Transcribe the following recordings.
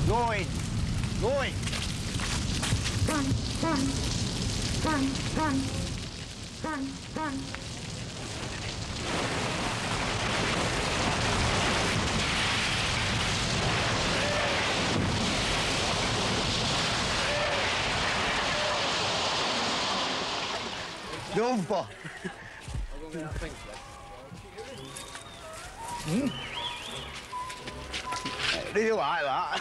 Going. Going. Run, run, run, run, run, run. Dove. Do you like that?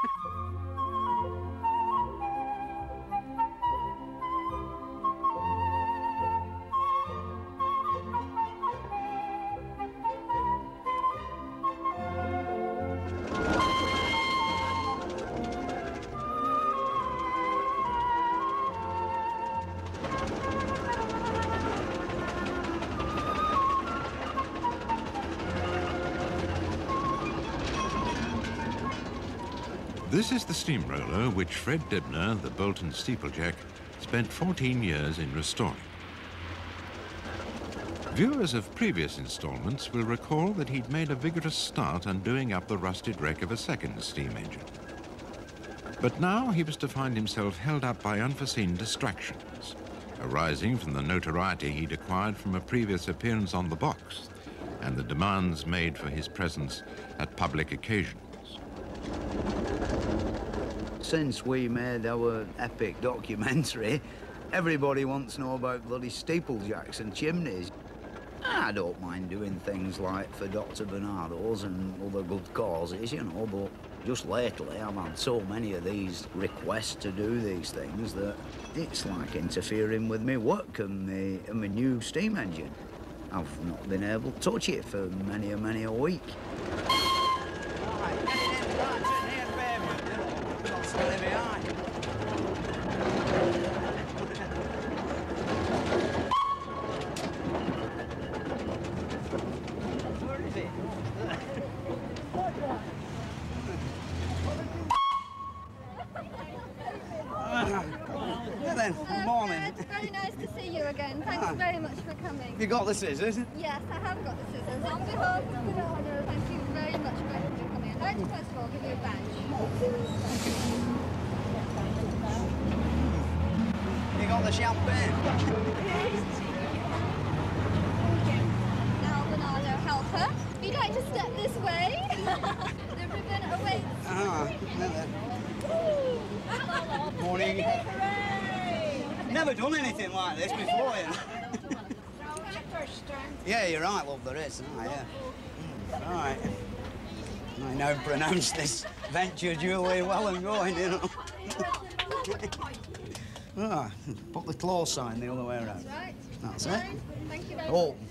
This is the steamroller which Fred Dibner, the Bolton steeplejack, spent 14 years in restoring. Viewers of previous installments will recall that he'd made a vigorous start on doing up the rusted wreck of a second steam engine. But now he was to find himself held up by unforeseen distractions, arising from the notoriety he'd acquired from a previous appearance on the box and the demands made for his presence at public occasions. Since we made our epic documentary, everybody wants to know about bloody steeplejacks and chimneys. I don't mind doing things like for Dr. Barnardo's and other good causes, you know, but just lately I've had so many of these requests to do these things that it's like interfering with my work and my new steam engine. I've not been able to touch it for many a week. Very nice to see you again. Thanks very much for coming. You got the scissors? Yes, I have got the scissors. On behalf of Bernardo, thank you very much for coming. I'd like to first of all give you a badge. You got the champagne? Now, Bernardo, help her. If you'd like to step this way, the ribbon awaits. Morning. Never done anything like this before, you know. Yeah, you're right, love, there is. Oh, yeah. Right. I now pronounce this venture duly well and going, you know. Put the close sign the other way around. That's it. Thank you very much.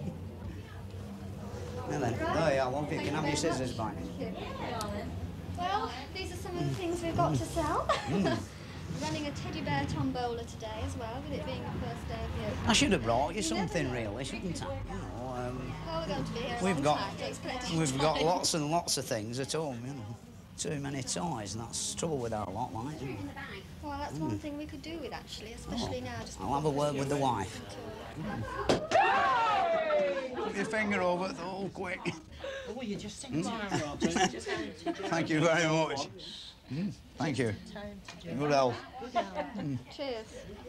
Now then, there you are, love, you can have your scissors back. Well, these are some of the things we've got to sell. We're running a teddy bear tombola today as well, with it being the first day of the opening. I should have brought you something, really, shouldn't I? You know, well, we're going to be here we've got lots and lots of things at home, you know. Too many toys, and that's the trouble with our lot, like. Well, that's one thing we could do with, actually, especially now. Just I'll have a word with the wife. Put your finger over the hole quick. Oh, you just sing Thank you very much. Thank you. Good help. Cheers.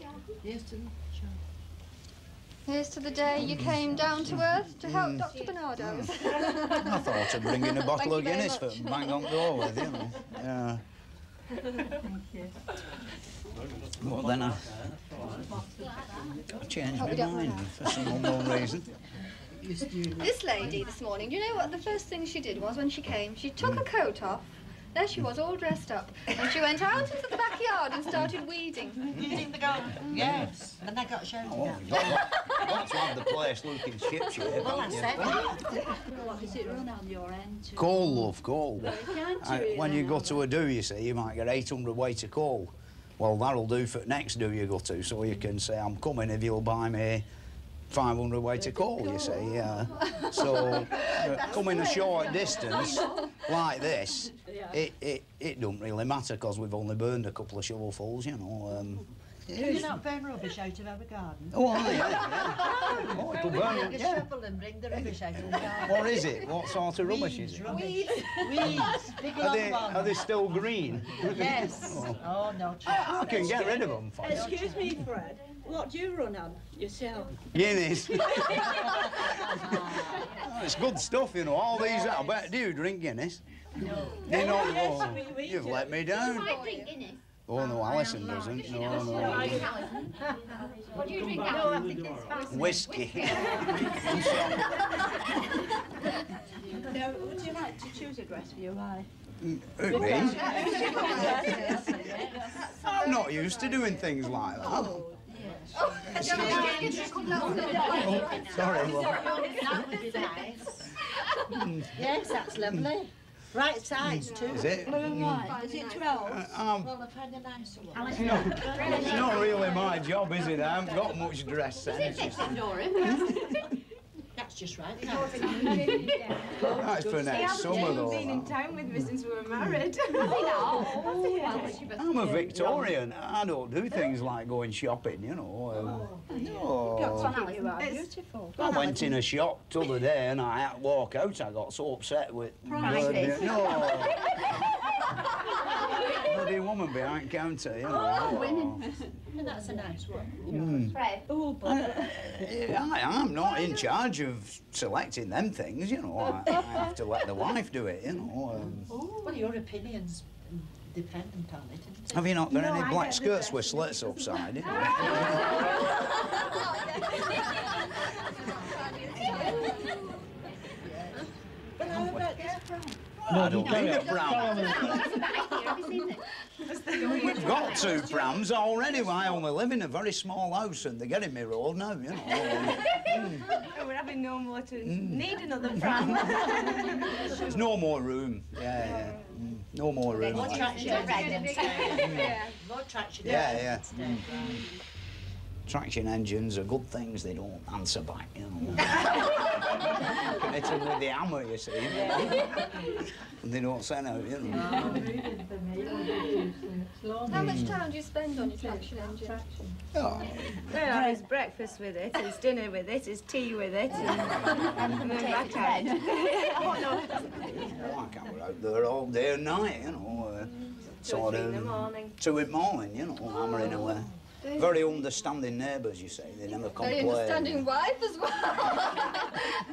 Here's to the day you came down to earth to help Dr. Barnardo's. I thought of bringing a bottle of Guinness for bang on door with, you know. Yeah. Thank you. Well, then I changed my mind for some unknown reason. This lady this morning, do you know what the first thing she did was when she came? She took her coat off. There she was, all dressed up. And she went out into the backyard and started weeding. Weeding the garden? Yes. And I got shown You've got to have the place looking ship-shape. Well, I said does it run on your end too? Coal, love, coal. When you go to a do, you see, you might get 800 weight of coal. Well, that'll do for the next do you go to, so you can say, I'm coming if you'll buy me 500 weight of coal, you see. So, coming a short distance like this, it don't really matter because we've only burned a couple of shovelfuls, you know. Can you not burn rubbish out of our garden? Oh, aye, yeah. Oh, it'll burn, Take a yeah. shovel and bring the rubbish out of the garden. What is it? What sort of rubbish is it? Rubbish. Weeds. Big long ones. Are they still green? Yes. Oh, no. I can get rid of them for you. Excuse me, Fred. What do you run on yourself? Guinness. Oh, it's good stuff, you know. All these, I bet, do you drink Guinness? No. You know, Yes, oh, we you've do. let me down. I drink Guinness. Oh, no, Alison doesn't. No, no. What do you drink now? No, I think it's fast. Whiskey. Now, would you like to choose a dress for your wife? Who, me? I'm not used to doing things like that. Oh, Oh, sorry. That would be nice. Yes, that's lovely. Right size too. Is it? blue and white. Is it 12? Well, I've had a nicer one. It's not really my job, is it? I haven't got much dress sense. That's just right. That's for next summer, though. in town with me since we were married. I'm a Victorian. I don't do things like going shopping, you know. No. You are beautiful. I went in a shop the other day and I had to walk out. I got so upset with... Prices. No. Bloody woman behind counter, you know. That's a nice one. Fred. Oh, but I'm not in charge of selecting them things, you know. I have to let the wife do it, you know. Well, your opinion's dependent on it, isn't it? Have you not got any black skirts with slits upside? You know? But how about this prom? I don't need a pram. Have you seen it? We've got 2 prams already. I only live in a very small house and they're getting me road now, you know. we're having no more to need another pram. There's no more room. Yeah. No more room. More like- traction. Yeah. More traction. Yeah. Traction engines are good things, they don't answer back, you know. You can hit them with the hammer, you see. And they don't send out, you know. How much time do you spend on your traction engine? Oh, Well, it's breakfast with it, it's dinner with it, it's tea with it, and then back out. I can't go out there all day and night, you know. Sort 2 or 3 in the of morning. 2 in the morning, you know, hammering away. Very understanding neighbours, you see. They never Very complain. understanding wife as well.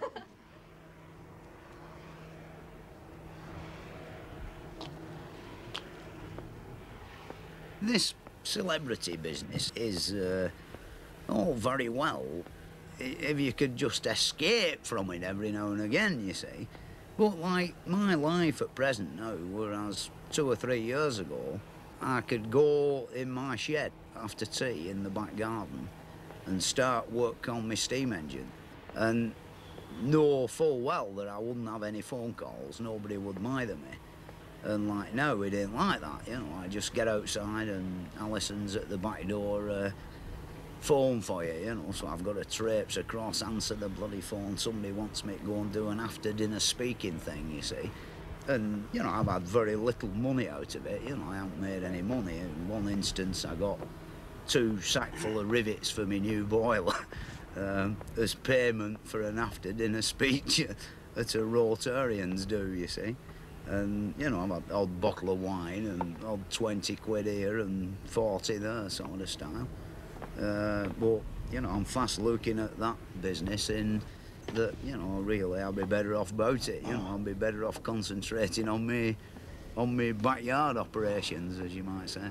This celebrity business is all very well if you could just escape from it every now and again, you see. But like my life at present now, whereas 2 or 3 years ago, I could go in my shed after tea in the back garden and start work on my steam engine and know full well that I wouldn't have any phone calls, nobody would mither me. And like now, we didn't like that, you know. I just get outside and Alison's at the back door, phone for you, you know. So I've got to traipse across, answer the bloody phone. Somebody wants me to go and do an after-dinner speaking thing, you see. And, you know, I've had very little money out of it, you know. I haven't made any money. In one instance, I got 2 sackful of rivets for my new boiler as payment for an after-dinner speech at a Rotarians do, you see. And, you know, I've had odd bottle of wine and odd 20 quid here and 40 there sort of style. But, you know, I'm fast looking at that business in that, you know, really I'll be better off about it, you know. I'll be better off concentrating on me backyard operations, as you might say.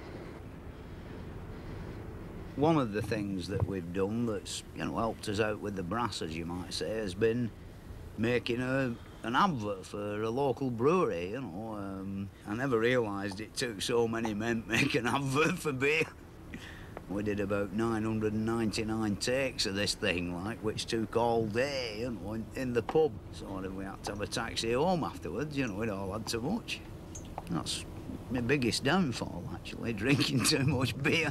One of the things that we've done that's, you know, helped us out with the brass, as you might say, has been making an advert for a local brewery, you know. I never realised it took so many men to make an advert for beer. We did about 999 takes of this thing, like, which took all day, you know, in the pub. So we had to have a taxi home afterwards, you know, we'd all had too much. That's my biggest downfall, actually, drinking too much beer.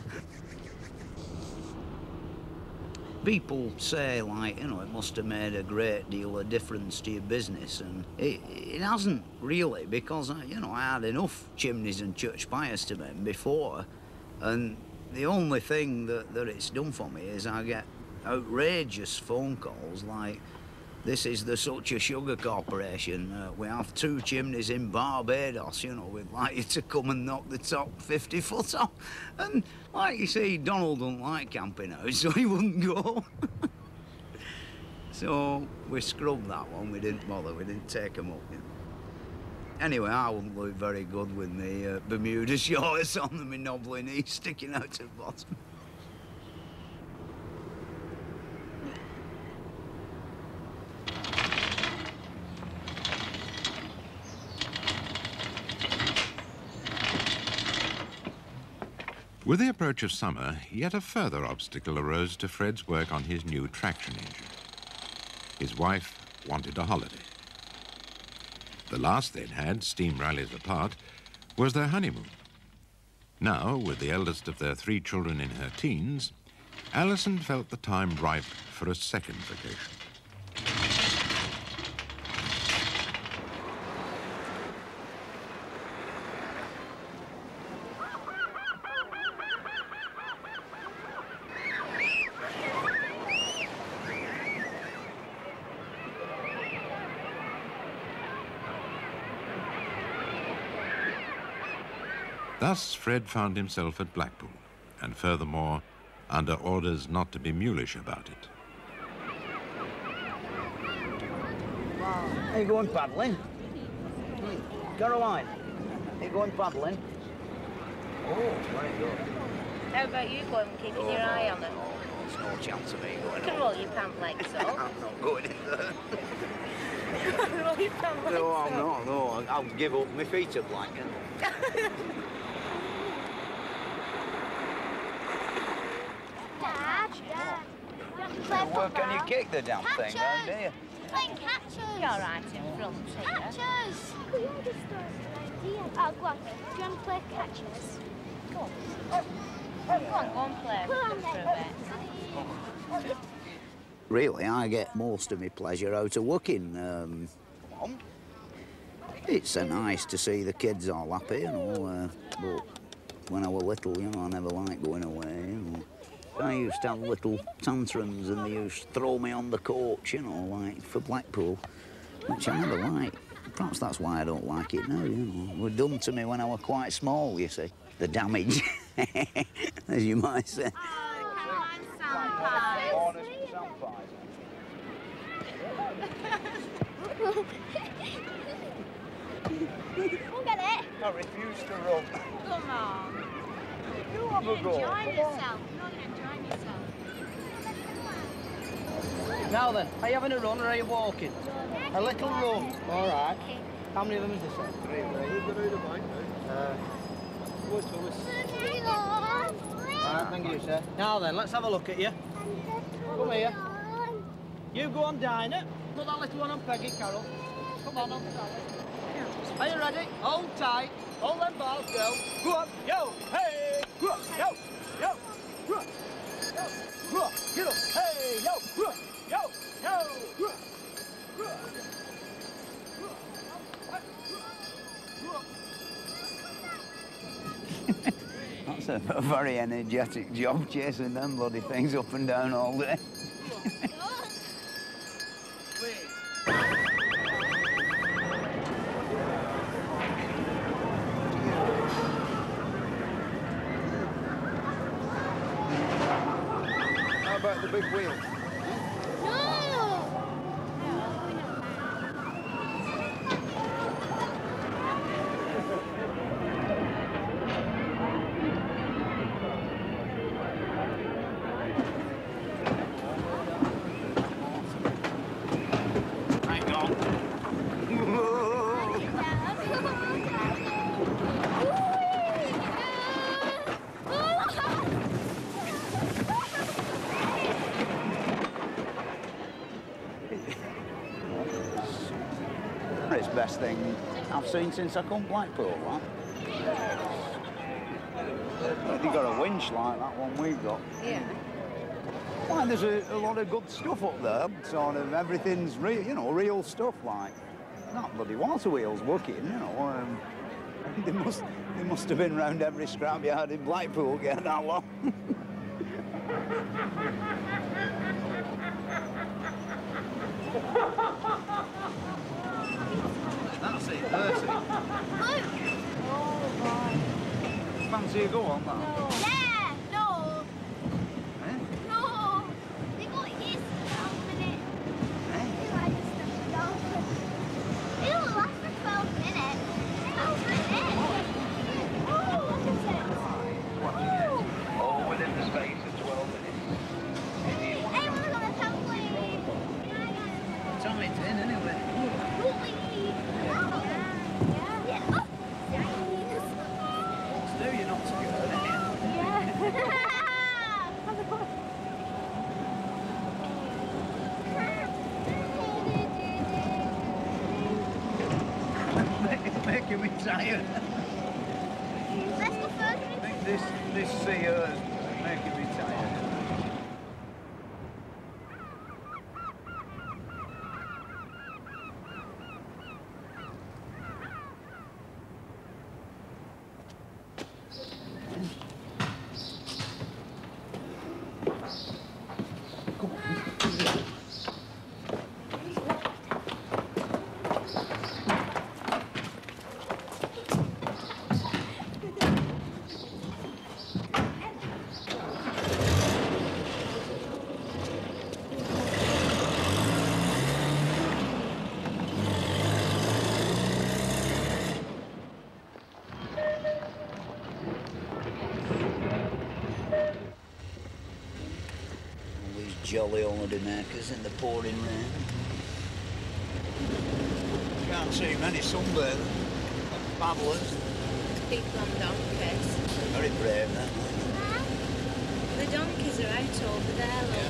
People say, like, you know, it must have made a great deal of difference to your business, and it hasn't really, because, you know, I had enough chimneys and church spires to mend before, and The only thing that it's done for me is I get outrageous phone calls like, this is the Such a Sugar Corporation. We have 2 chimneys in Barbados, you know, we'd like you to come and knock the top 50 foot off. And like you see, Donald don't like camping out, so he wouldn't go. So we scrubbed that one, we didn't bother, we didn't take them up. You know. Anyway, I wouldn't look very good with me Bermuda shorts on and my knobbly knees sticking out at the bottom. With the approach of summer, yet a further obstacle arose to Fred's work on his new traction engine. His wife wanted a holiday. The last they'd had, steam rallies apart, was their honeymoon. Now, with the eldest of their 3 children in her teens, Alison felt the time ripe for a second vacation. Thus, Fred found himself at Blackpool, and furthermore, under orders not to be mulish about it. Are you going paddling? Caroline, are you going paddling? Oh, very good. How about you going and keeping your eye on them? There's no chance of me going. You can roll your pant legs up. I'm not going in there. Roll your pant legs No, up. I'm not, no. I'll give up. My feet are black. Well, can you kick the damn thing, though, do you? Playing catchers. You're all right in front here. Catchers. Oh, go on. Do you want to play catchers? Go on. Go and play with them for a bit. Really, I get most of my pleasure out of working. It's nice to see the kids all happy, you know, but when I was little, you know, I never liked going away, you know. I used to have little tantrums and they used to throw me on the coach, you know, like for Blackpool, which I never liked. Perhaps that's why I don't like it now, you know. It was done to me when I was quite small, you see. The damage, as you might say. We'll get it. I refuse to run. Come on. You have a go. Enjoy yourself. You're not enjoying yourself. Now then, are you having a run or are you walking? A little run. All right. How many of them is this then? 3. All right, thank you, sir. Now then, let's have a look at you. Come here. You go on, Dinah. Put that little one on Peggy, Carol. Come on. Are you ready? Hold tight. Hold them bars, go. Go on. Yo, hey. Go on. Yo. Yo. Go on. Yo. Go on. Get up. Hey. Yo. Go on. Yo. Yo. Go on. Go on. That's a very energetic job, chasing them bloody things up and down all day. How about the big wheel? It's the best thing I've seen since I come Blackpool, right? They got a winch like that one we've got. Yeah. Why, there's a lot of good stuff up there. Sort of everything's real, you know, real stuff like not bloody water wheels working, you know. They must have been round every scrapyard in Blackpool getting that long. That's it, Bertie. Oh, boy. Fancy you go on that? Yeah, no. Eh? No. They got years for 12 minutes. Eh? They like to stuff it down. It'll last for 12 minutes. 12 minutes. Oh, look at it. All within the space of 12 minutes. Hey, look on the trampoline. Time it's in anyway. Yeah. What's do you not scared? It's making me tired. Let's go further I into think this sea is making me tired. Jolly holiday makers in the pouring rain. Can't see many sunbathers, paddlers. People on donkeys. Very brave, that. The donkeys are out over there, look.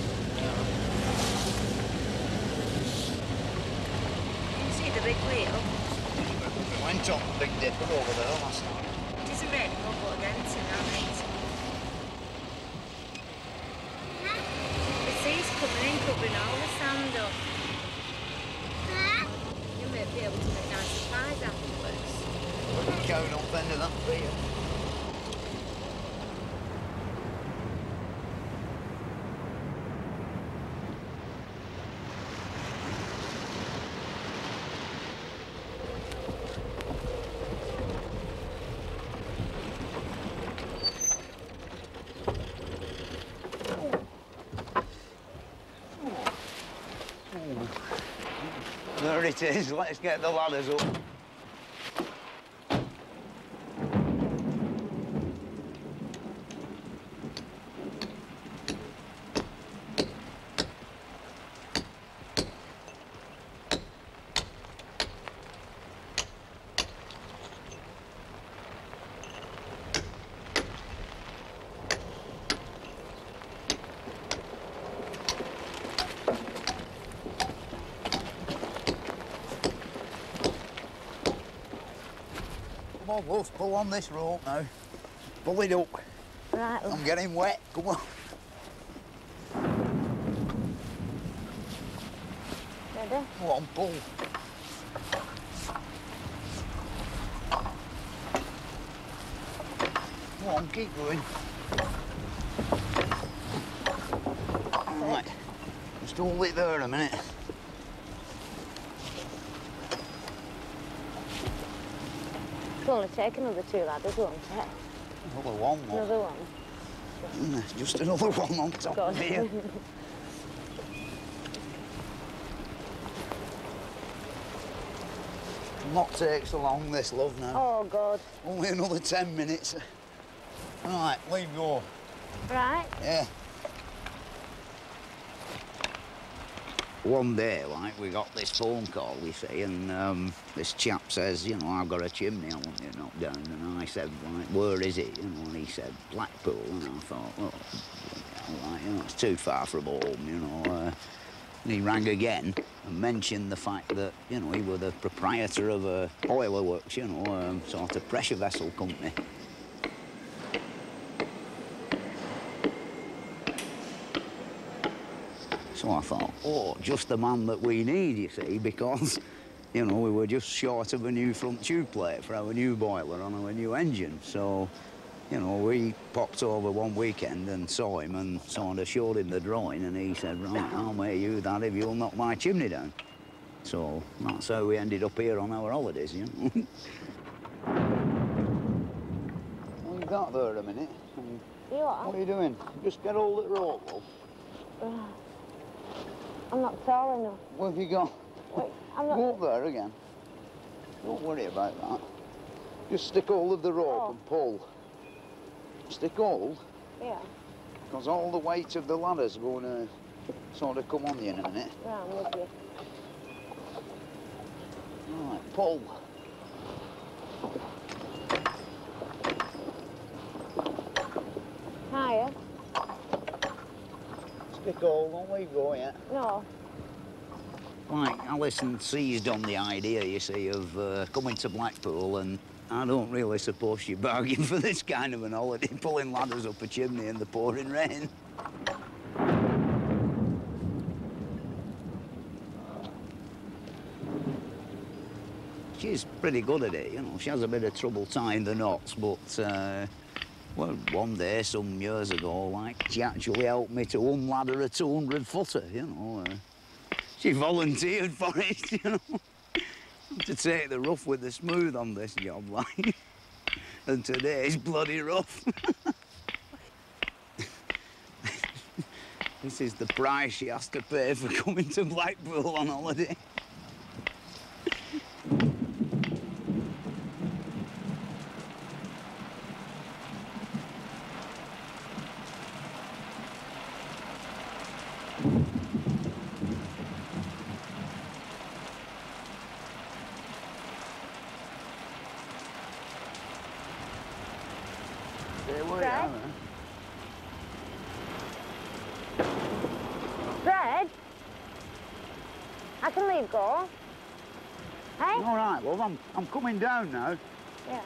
You can see the big wheel. We went on the Big Dipper over there last night. It isn't raining up against it, now, the sea's coming in, covering all the sand up. You might be able to make nice supplies afterwards. We're going up end of that pier. There it is, let's get the ladders up. Come on, Wolf, pull on this rope now. Pull it up. Right, I'm getting wet, come on. ready? Come on, pull. Come on, keep going. Right, just hold it there a minute. It'll only take another 2 ladders, won't it? Another one, Wolf. Another one. Just another one on top of here. Not take so long, this, love, now. Oh, God. Only another 10 minutes. Right, leave go. Right. Yeah. One day, like, we got this phone call, you see, and this chap says, you know, I've got a chimney I want you to knock down. And I said, like, where is it? You know, and he said, Blackpool. And I thought, well, like, you know, it's too far from home, you know. And he rang again and mentioned the fact that, you know, he was the proprietor of a boiler works, you know, sort of pressure vessel company. So I thought, oh, just the man that we need, you see, because You know, we were just short of a new front tube plate for our new boiler on our new engine. So, you know, we popped over one weekend and saw him and sort of showed him the drawing, and he said, right, I'll make you that if you'll knock my chimney down. So that's how we ended up here on our holidays, you know. Leave that there a minute. You are? What are you doing? Just get hold of the rope, love. I'm not tall enough. What have you got? Wait, I'm not... Go up there again. Don't worry about that. Just stick hold of the rope and pull. Stick hold? Yeah. Because all the weight of the ladder's going to sort of come on you in a minute. Yeah, I'm with you. Right, pull. Higher? Stick hold, don't leave go yet. No. Like, Alison seized on the idea, you see, of coming to Blackpool, and I don't really suppose she bargained for this kind of an holiday, pulling ladders up a chimney in the pouring rain. She's pretty good at it, you know. She has a bit of trouble tying the knots, but, well, one day, some years ago, like, she actually helped me to unladder a 200-footer, you know. She volunteered for it, you know. To take the rough with the smooth on this job, like. And today's bloody rough. This is the price she has to pay for coming to Blackpool on holiday. Fred? I can leave go. Hey? All right, love, I'm coming down now. Yeah.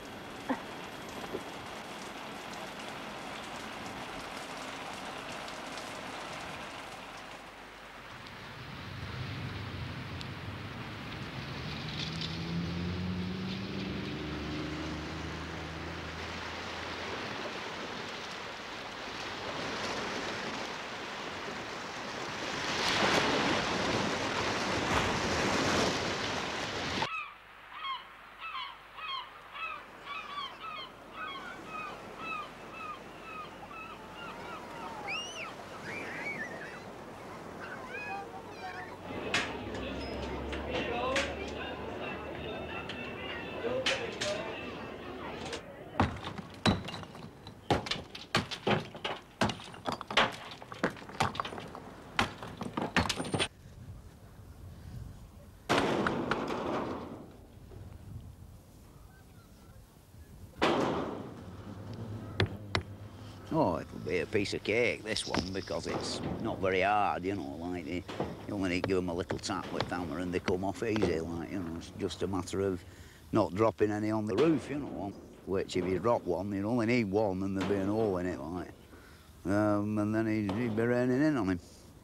Oh, it'll be a piece of cake, this one, because it's not very hard, you know, like, you only need to give them a little tap with hammer and they come off easy, like, you know, it's just a matter of not dropping any on the roof, you know, which if you drop one, you'd only need one and there'd be an hole in it, like, and then he'd be raining in on him.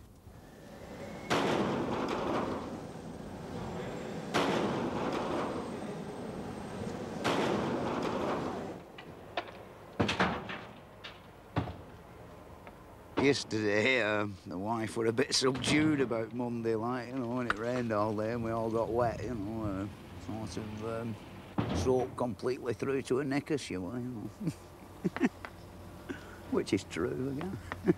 Yesterday, the wife were a bit subdued about Monday, like, you know, when it rained all day and we all got wet, you know, sort of soaked completely through to her knickers, she were, you know. Which is true, again.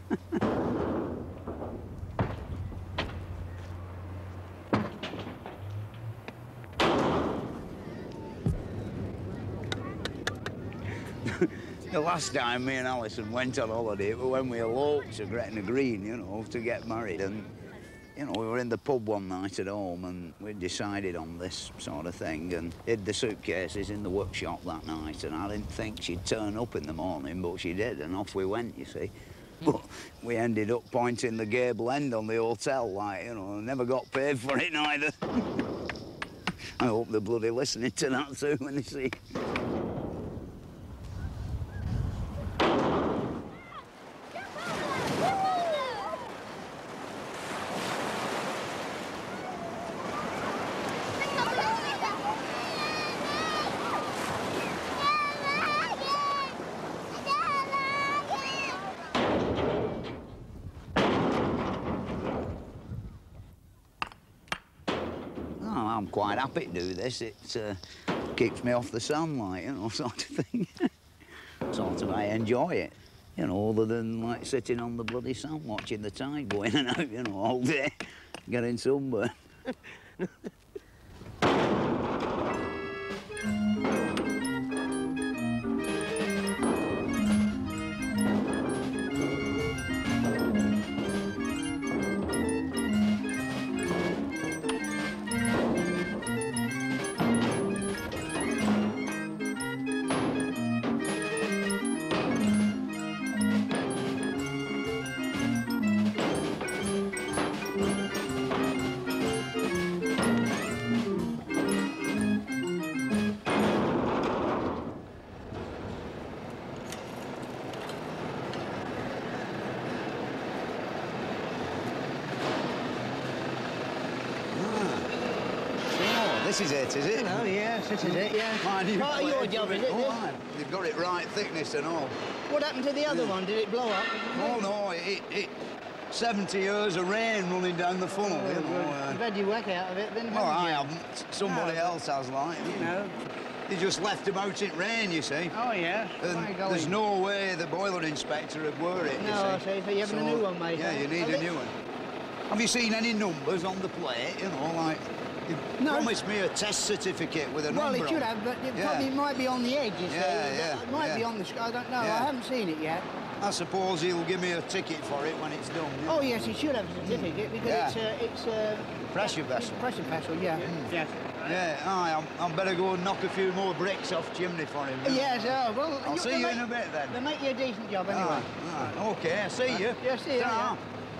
The last time me and Alison went on holiday, it was when we eloped to Gretna Green, you know, to get married. And, you know, we were in the pub one night at home and we decided on this sort of thing and hid the suitcases in the workshop that night. And I didn't think she'd turn up in the morning, but she did, and off we went, you see. But we ended up pointing the gable end on the hotel, like, you know, and never got paid for it neither. I hope they're bloody listening to that too when they see. quite happy to do this. It keeps me off the sunlight, you know, sort of thing. Sort of, I enjoy it, you know, other than, like, sitting on the bloody sand watching the tide go in and out, you know, all day, getting sunburned. This is it, is it? Oh, yes, this is it, yeah. Part of your job, is it? Oh, they've got it right thickness and all. What happened to the other one? Did it blow up? Oh, no, it 70 years of rain running down the funnel, you know. You've had your work out of it, then, Well, haven't I you? haven't. Somebody else has, like. You know. They just left them out in rain, you see. Oh, yeah. And there's no way the boiler inspector would wear it, No, you see. so you're having a new one, mate. Yeah, you need a new one. Have you seen any numbers on the plate, you know, like... You promised me a test certificate with a number Well, it should on. have, but it probably might be on the edge, you see. Yeah, It might be on the... I don't know. Yeah. I haven't seen it yet. I suppose he'll give me a ticket for it when it's done. Oh, yes, it should have a certificate because it's a... Pressure vessel. Pressure vessel, yeah. Yes. Yeah, I better go and knock a few more bricks off chimney for him. Yes, well... I'll see you in a bit, then. They'll make you a decent job, anyway. OK, I'll see you. Yeah, see you. Ta-ra.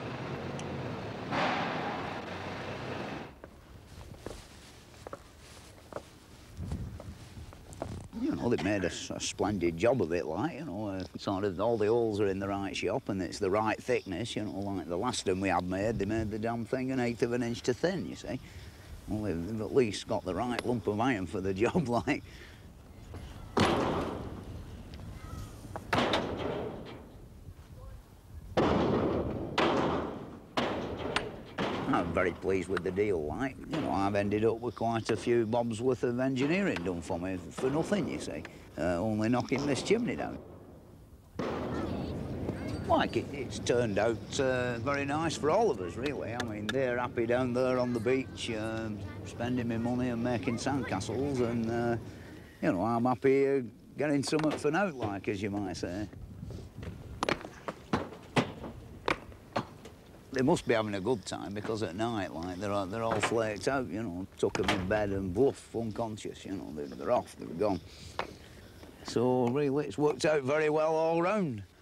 You know, they've made a splendid job of it, like, you know, sort of all the holes are in the right shape and it's the right thickness, you know, like the last one we had made, they made the damn thing 1/8 of an inch too thin, you see. Well, they've at least got the right lump of iron for the job, like. I'm very pleased with the deal, like. You know, I've ended up with quite a few bobs worth of engineering done for me for nothing, you see. Only knocking this chimney down. Like, it's turned out very nice for all of us, really. I mean, they're happy down there on the beach, spending my money and making sandcastles, and, you know, I'm happy getting something for now, like, as you might say. They must be having a good time because at night, like, they're all flaked out, you know. Took them in bed and bluff, unconscious, you know. They're off, they're gone. So, really, it's worked out very well all round.